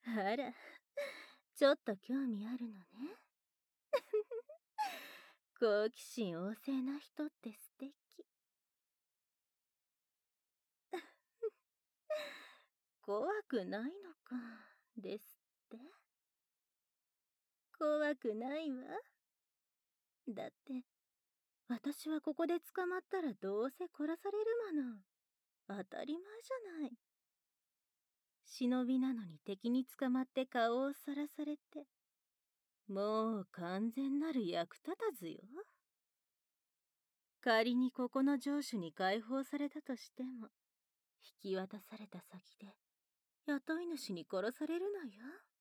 あら、ちょっと興味あるのね。好奇心旺盛な人って素敵。怖くないのか、ですって。怖くないわ。だって、私はここで捕まったらどうせ殺されるもの。当たり前じゃない。忍びなのに敵に捕まって顔をさらされて、もう完全なる役立たずよ。仮にここの城主に解放されたとしても、引き渡された先で雇い主に殺されるのよ。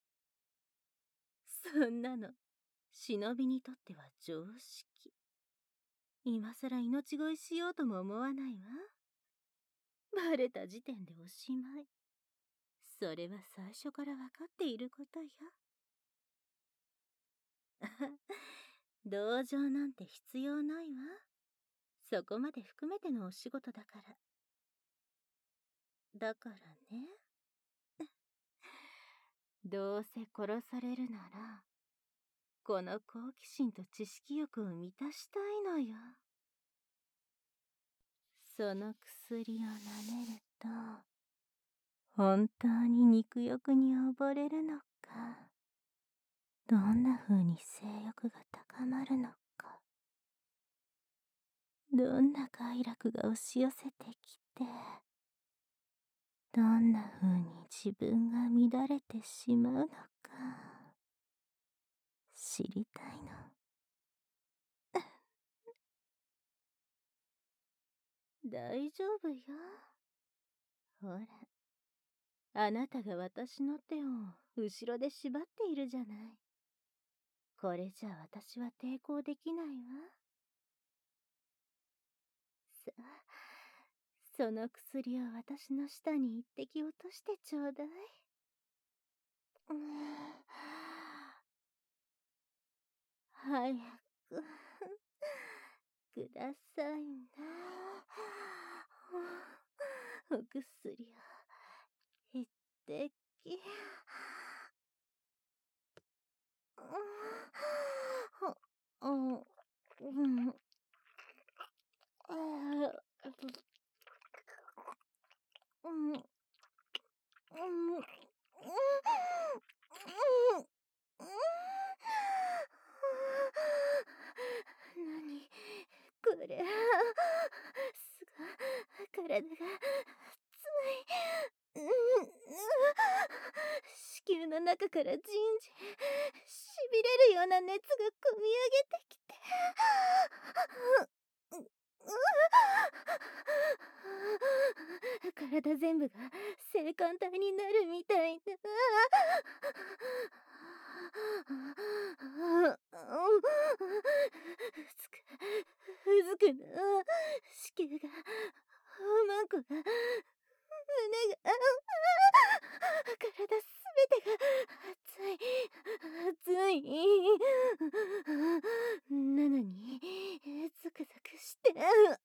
そんなの忍びにとっては常識。今さら命乞いしようとも思わないわ。バレた時点でおしまい。それは最初から分かっていることよ。同情なんて必要ないわ。そこまで含めてのお仕事だから。だからね。どうせ殺されるなら、この好奇心と知識欲を満たしたいのよ。その薬を舐めると、本当に肉欲に溺れるのか、どんな風に性欲が高まるのか、どんな快楽が押し寄せてきて、どんな風に自分が乱れてしまうのか、知りたいの。大丈夫よ。ほら、あなたが私の手を後ろで縛っているじゃない。これじゃ私は抵抗できないわ。さあ、その薬を私の舌に一滴落としてちょうだい。早くくださいな。お薬を一滴。うん、うん、うん、うん、何これ。すごい体が熱い。子宮の中からじんじんしびれるような熱がこみ上げてきて。体全部が性感帯になるみたいな。うずくな。子宮が、おまんこが、胸が、体すべてが熱い。なのに、ゾクゾクして、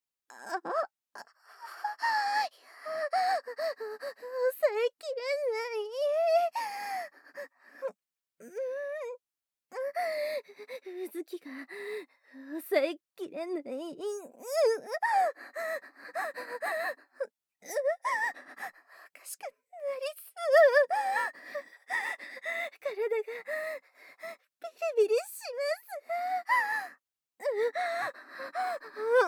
抑えきれない。うずきが抑えきれない。おかしくなりそう。体がビリビリします。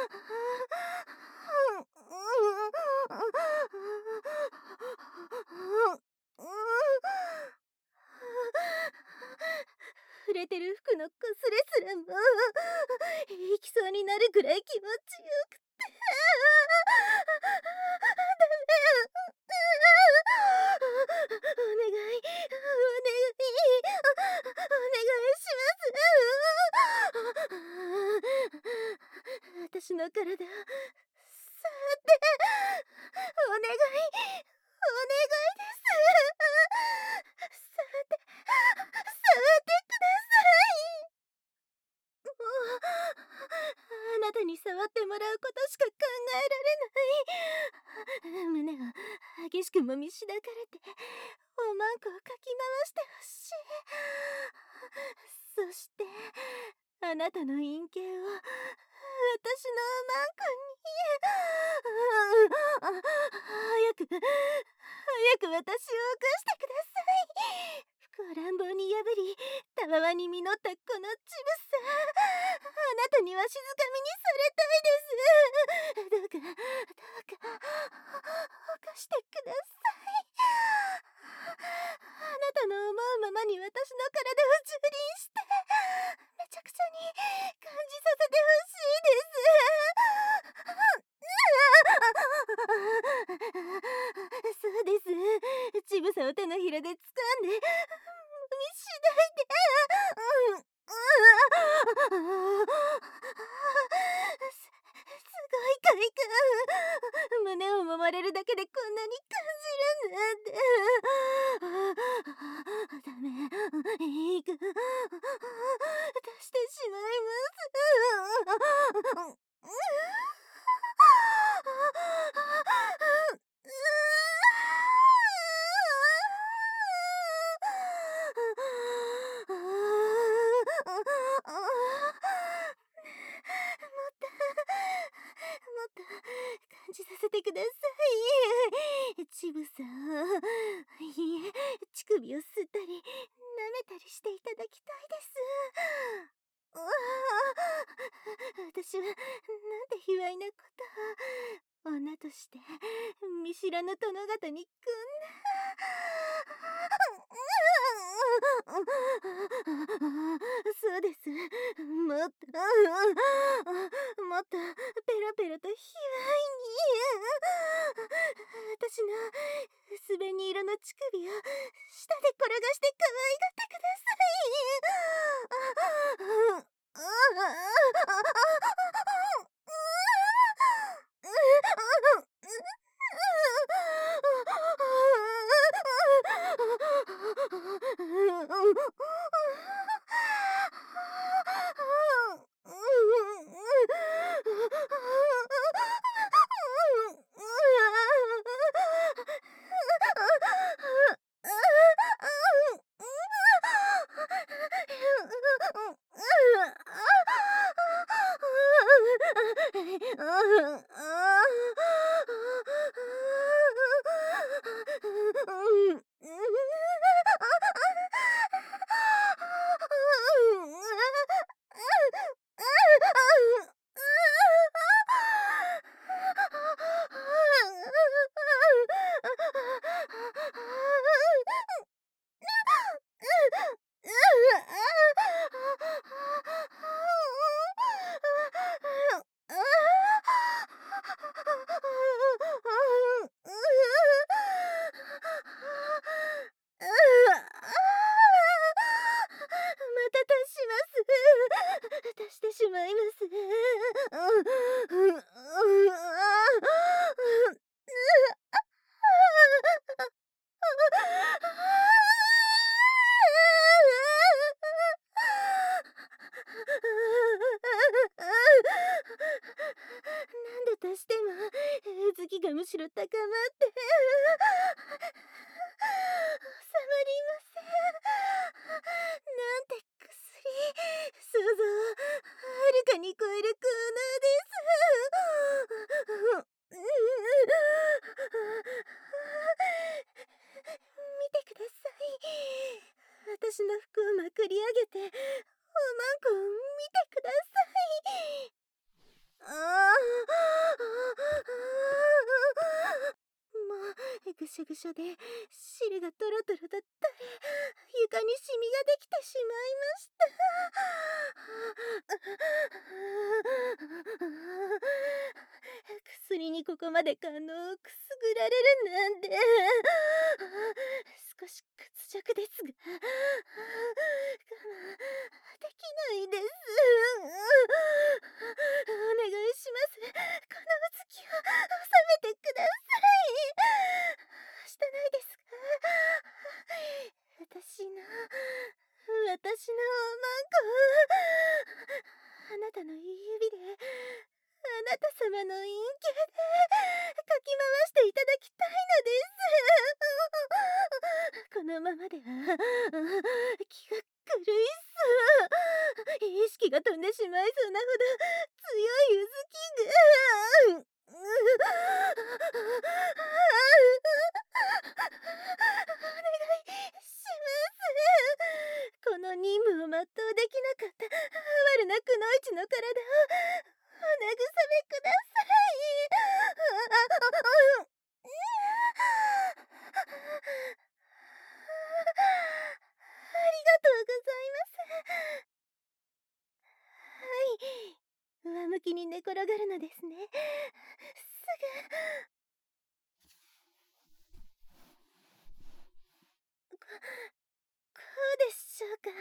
触れてる服のこすれすらも行きそうになるぐらい気持ちよくて。ダメ。お願い、お願いします。私の体を触って、お願い、お願いです。触って、触ってください。もう、あなたに触ってもらうことしか考えられない。胸を激しく揉みしだかれて、おまんこをかき回してほしい。そして、あなたの陰茎を私のおまんこに。早く、早く私を起こしてください。服を乱暴に破り、たわわに実ったこの乳房。あなたには静かみにされたいです。どうか、どうか、起こしてください。あなたの思うままに私の体を蹂躙して、めちゃくちゃに感じさせてほしいです。そうです。乳房を手のひらで掴んで、揉みしだいて。すごい快感。胸を揉まれるだけでこんなに感じるなんて。ダメ。いいか。出してしまいます。もっと感じさせてください。乳房を、いえ、乳首を吸ったり舐めたりしていただきたいです。私はなんて卑猥なことを。女として見知らぬ殿方にこんな。そうです。もっともっとペロペロと卑猥に。私の薄紅色の乳首を舌で転がして可愛がってください。出してしまいます。何度足してもうずきがむしろ高まって収まりません。なんて薬、想像をはるかに超える効能です。見てください。私の服をまくり上げておまんこを見てください。 しゃぐしゃで汁がトロトロと垂れ、床にシミができてしまいました。薬にここまで感動をくすぐられるなんて。少し屈辱ですが、我慢できないです。お願いします。このうつきを収めてください。したないですか？私のマンコを、あなたの指で、あなた様の陰茎で、かき回していただきたいのです。このままでは、気が狂いそう。意識が飛んでしまいそうなほど、強いうずきが。お願いします。この任務を全うできなかった哀れなくのいちの体をお慰めください。ありがとうございます。はい、上向きに寝転がるのですね。すぐこうでしょうか。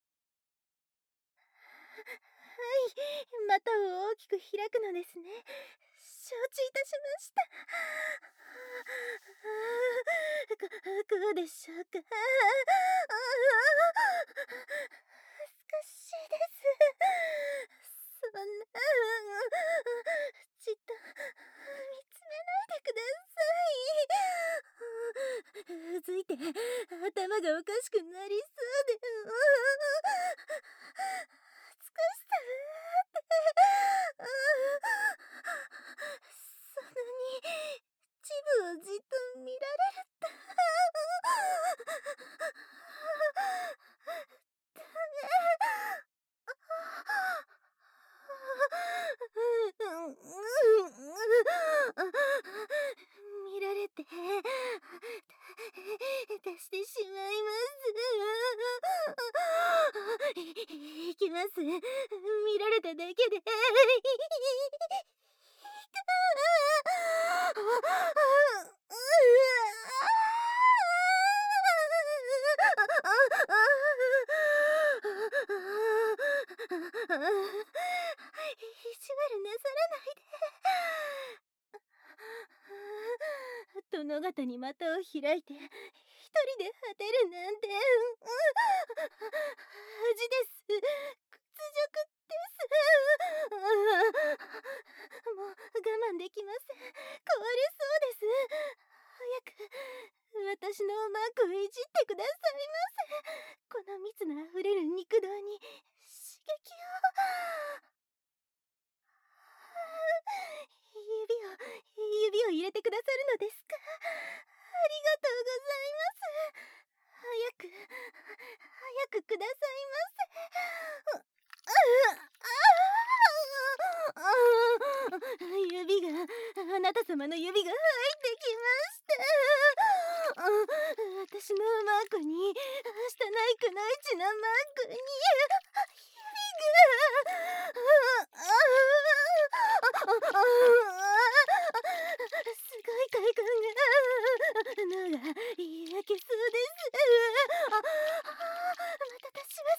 はい、股を大きく開くのですね。承知いたしました。こうでしょうか。恥ずかしいです。そんな、じっと見つめないでください。うずいて頭がおかしくなりそうで。少しさって、そんなにチブをじっと見られると。ダメ。見られて出してしまいます。いきます。見られただけで。意地悪なさらないで。殿方に股を開いて一人で果てるなんて。恥です。屈辱です。もう我慢できません。壊れそうです。早く私のマークをいじってくださいませ。この蜜のあふれる肉道に刺激を。指を入れてくださるのですか？ありがとうございます。早くくださいませ。指が、あなた様の指が入ってきました。私のマークに、汚いくのいちのマークに、すごい快感が、脳が焼けそうです。また出します。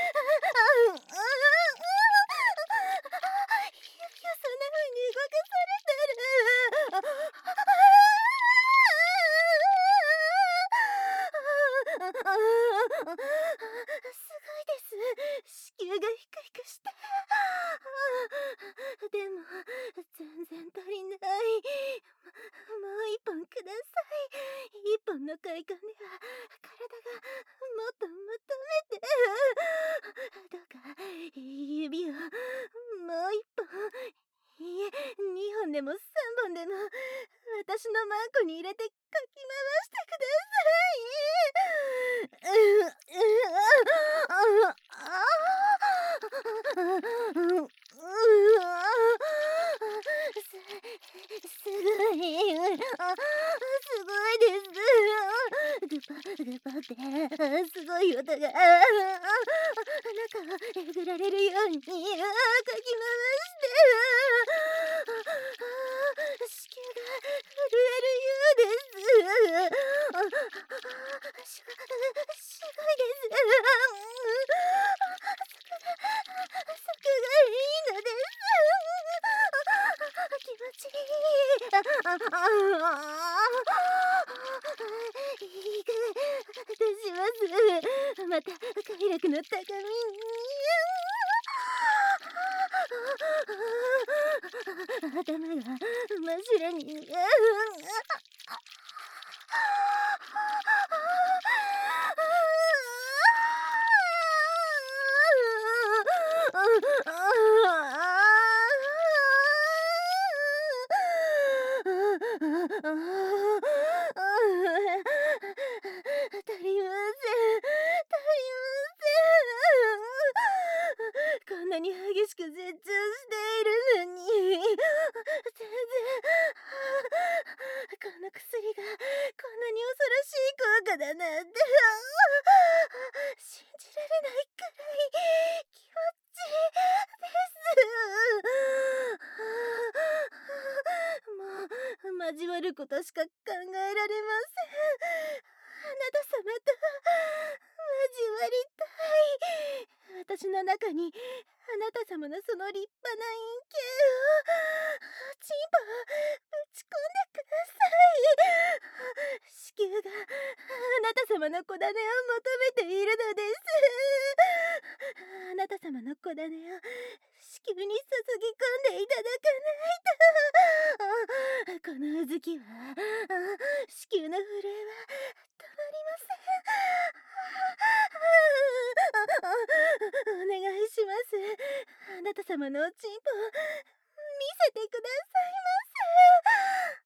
指をそんな風に動かされたら。すごいです。子宮がヒクヒクして。でも、全然足りない。もう一本ください。一本の快感では、体がもっと求めて。どうか、指を、もう一本、いえ、二本でも三本でも、私のマンコに入れてかき回してください。すごいです。 が中をえぐられるようにかき回して子宮が震えるようです。すごいです。そこがいいのです。気持ちいい。いい声出します。また快楽の高みに。頭が真っ白に。足りません。こんなに激しく絶頂しているのに、全然、この薬がこんなに恐ろしい効果だなんて、信じられないくらい気持ちいいです。もう、交わることしか考えられません。あなた様と交わりたい。私の中にあなた様のその立派な陰茎をチンポぶち込んでください。子宮があなた様の子種を求めているのです。あなた様の子種を子宮に注ぎ込んでいただかないと。このうずきは子宮の震えは止まりません。お願いします。あなた様のおちんぽ見せてくださいませ。